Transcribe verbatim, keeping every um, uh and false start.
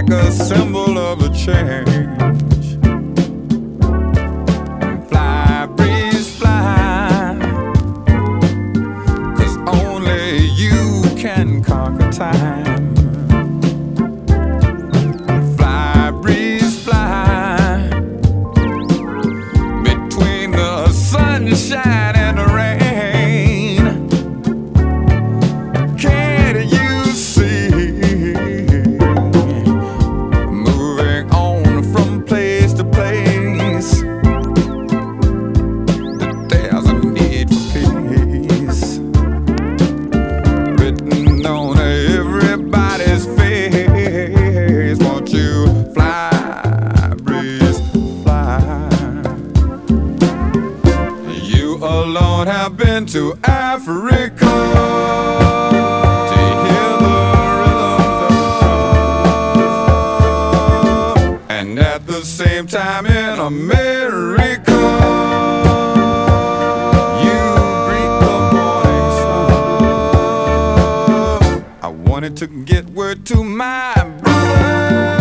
like a symbol of a change. Fly, breeze, fly, 'cause only you can conquer time. Fly, breeze, fly, between the sunshine and the rain. Alone have been to Africa to hear the rhythm, and at the same time in America you greet the morning sun. I wanted to get word to my brother.